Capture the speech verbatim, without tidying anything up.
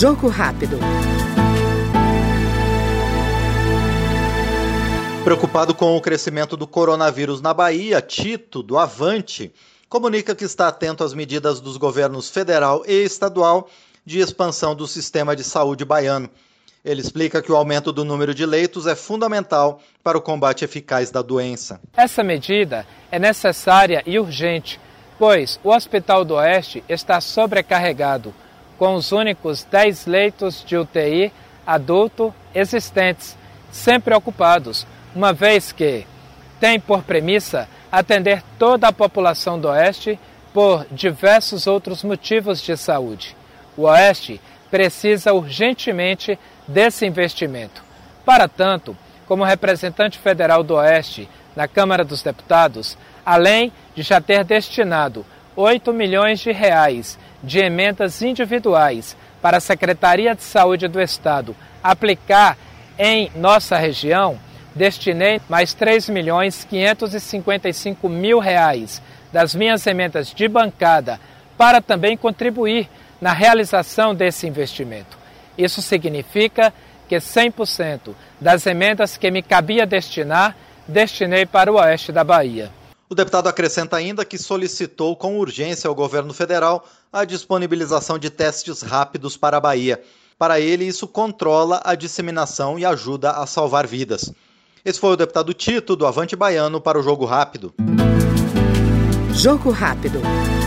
Jogo rápido. Preocupado com o crescimento do coronavírus na Bahia, Tito, do Avante, comunica que está atento às medidas dos governos federal e estadual de expansão do sistema de saúde baiano. Ele explica que o aumento do número de leitos é fundamental para o combate eficaz da doença. Essa medida é necessária e urgente, pois o Hospital do Oeste está sobrecarregado, com os únicos dez leitos de U T I adulto existentes, sempre ocupados, uma vez que tem por premissa atender toda a população do Oeste por diversos outros motivos de saúde. O Oeste precisa urgentemente desse investimento. Para tanto, como representante federal do Oeste na Câmara dos Deputados, além de já ter destinado oito milhões de reais de emendas individuais para a Secretaria de Saúde do Estado aplicar em nossa região, destinei mais três milhões quinhentos e cinquenta e cinco mil reais das minhas emendas de bancada para também contribuir na realização desse investimento. Isso significa que cem por cento das emendas que me cabia destinar, destinei para o Oeste da Bahia. O deputado acrescenta ainda que solicitou com urgência ao governo federal a disponibilização de testes rápidos para a Bahia. Para ele, isso controla a disseminação e ajuda a salvar vidas. Esse foi o deputado Tito, do Avante Baiano, para o Jogo Rápido. Jogo Rápido.